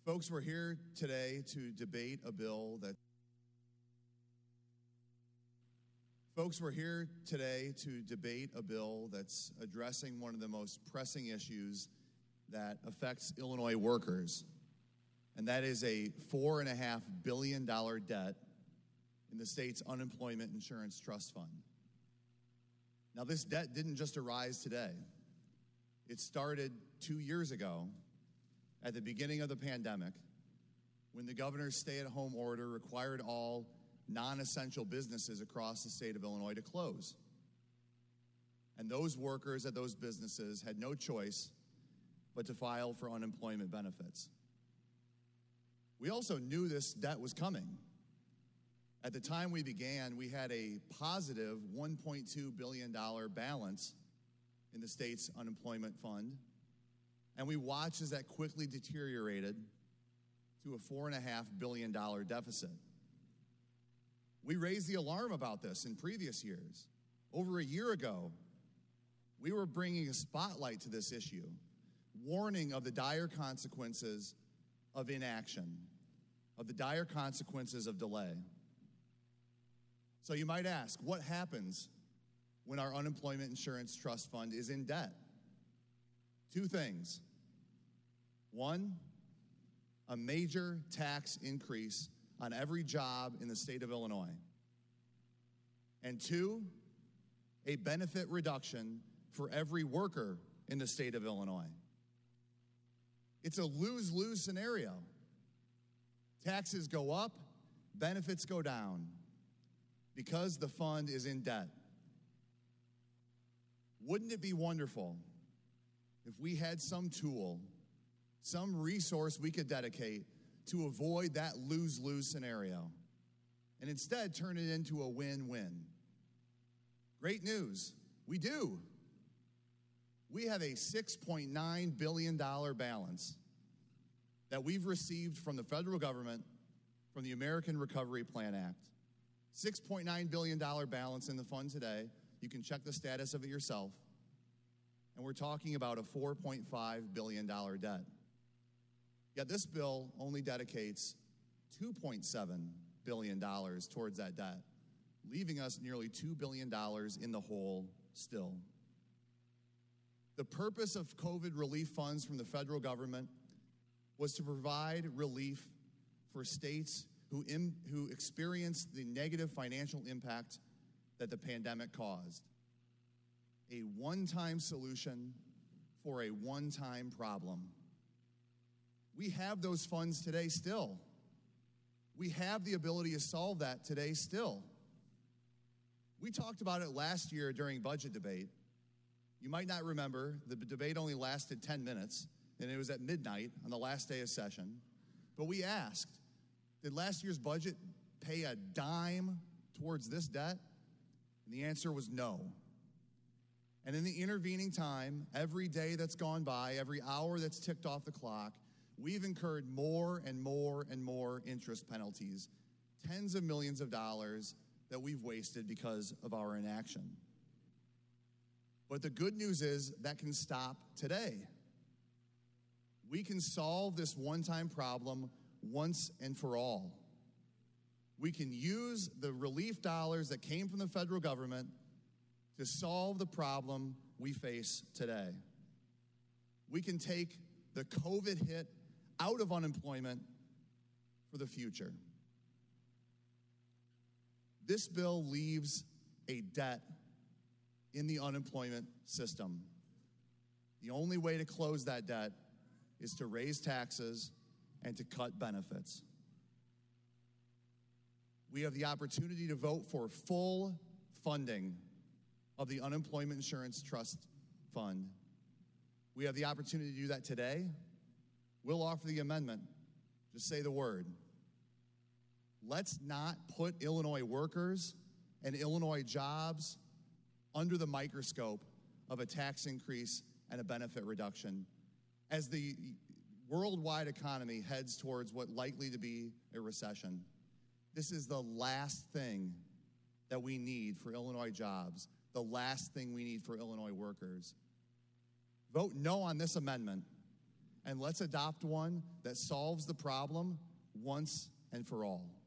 Folks, we're here today to debate a bill that's addressing one of the most pressing issues that affects Illinois workers, and that is a $4.5 billion debt in the state's unemployment insurance trust fund. Now, this debt didn't just arise today. It started 2 years ago at the beginning of the pandemic, when the governor's stay-at-home order required all non-essential businesses across the state of Illinois to close. And those workers at those businesses had no choice but to file for unemployment benefits. We also knew this debt was coming. At the time we began, we had a positive $1.2 billion balance in the state's unemployment fund, and we watched as that quickly deteriorated to a $4.5 billion deficit. We raised the alarm about this in previous years. Over a year ago, we were bringing a spotlight to this issue, warning of the dire consequences of inaction, of the dire consequences of delay. So you might ask, what happens when our unemployment insurance trust fund is in debt? Two things. One, a major tax increase on every job in the state of Illinois. And two, a benefit reduction for every worker in the state of Illinois. It's a lose-lose scenario. Taxes go up, benefits go down, because the fund is in debt. Wouldn't it be wonderful if we had some tool, some resource we could dedicate to avoid that lose-lose scenario and instead turn it into a win-win? Great news, we do. We have a $6.9 billion balance that we've received from the federal government from the American Recovery Plan Act. $6.9 billion balance in the fund today. You can check the status of it yourself. And we're talking about a $4.5 billion debt. Yet this bill only dedicates $2.7 billion towards that debt, leaving us nearly $2 billion in the hole still. The purpose of COVID relief funds from the federal government was to provide relief for states who experienced the negative financial impact that the pandemic caused. A one-time solution for a one-time problem. We have those funds today still. We have the ability to solve that today still. We talked about it last year during budget debate. You might not remember, the debate only lasted 10 minutes, and it was at midnight on the last day of session. But we asked, did last year's budget pay a dime towards this debt? And the answer was no. And in the intervening time, every day that's gone by, every hour that's ticked off the clock, we've incurred more and more and more interest penalties, tens of millions of dollars that we've wasted because of our inaction. But the good news is that can stop today. We can solve this one-time problem once and for all. We can use the relief dollars that came from the federal government to solve the problem we face today. We can take the COVID hit out of unemployment for the future. This bill leaves a debt in the unemployment system. The only way to close that debt is to raise taxes and to cut benefits. We have the opportunity to vote for full funding of the Unemployment Insurance Trust Fund. We have the opportunity to do that today. We'll offer the amendment. Just say the word. Let's not put Illinois workers and Illinois jobs under the microscope of a tax increase and a benefit reduction as the worldwide economy heads towards what likely to be a recession. This is the last thing that we need for Illinois jobs, the last thing we need for Illinois workers. Vote no on this amendment and let's adopt one that solves the problem once and for all.